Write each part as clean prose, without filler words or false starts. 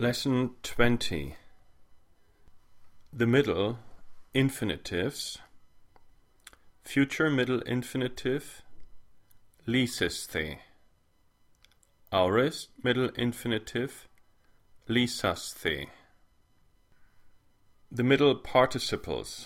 Lesson 20. The middle infinitives. Future middle infinitive liseste. Aorist middle infinitive lisaste. The middle participles.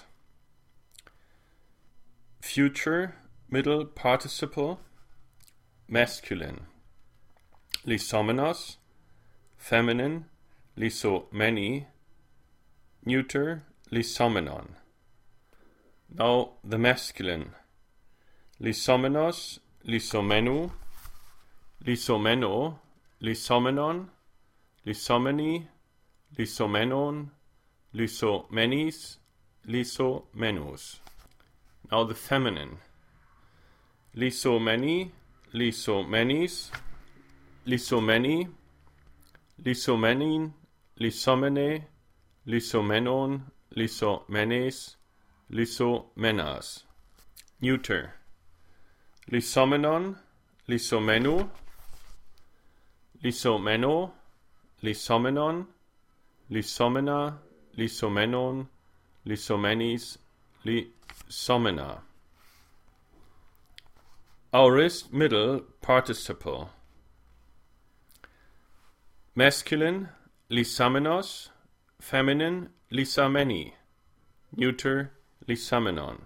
Future middle participle masculine lysomenos, feminine lysomeni, neuter lysomenon. Now the masculine lysomenos, lysomenu, lysomeno, lysomenon, lysomeni, lysomenon, lysomenis, lysomenus. Now the feminine lysomeni, lysomenis, lysomeni, lysomenin, lysomene, lysomenon, lysomenes, lysomenas. Neuter lysomenon, lysomenu, lysomeno, lysomenon, lysomena, lysomenon, lysomenis, lysomena. Aorist middle participle masculine lysamenos, feminine lysameni, neuter lysamenon.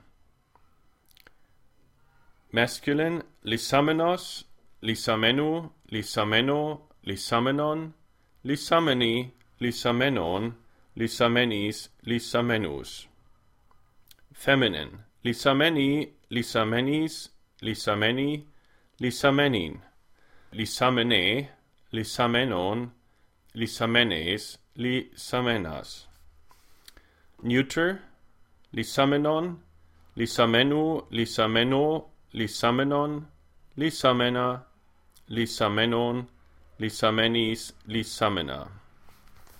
Masculine lysamenos, lysamenu, lysameno, lysamenon, lysameni, lysamenon, lysamenis, lysamenus. Feminine lysameni, lysamenis, lysameni, lysamenin, lysamene, lysamenon, lysamenes, lysamenas. Neuter lysamenon, lysamenu, lysameno, lysamenon, lysamena, lysamenon, lysamenis, lysamena.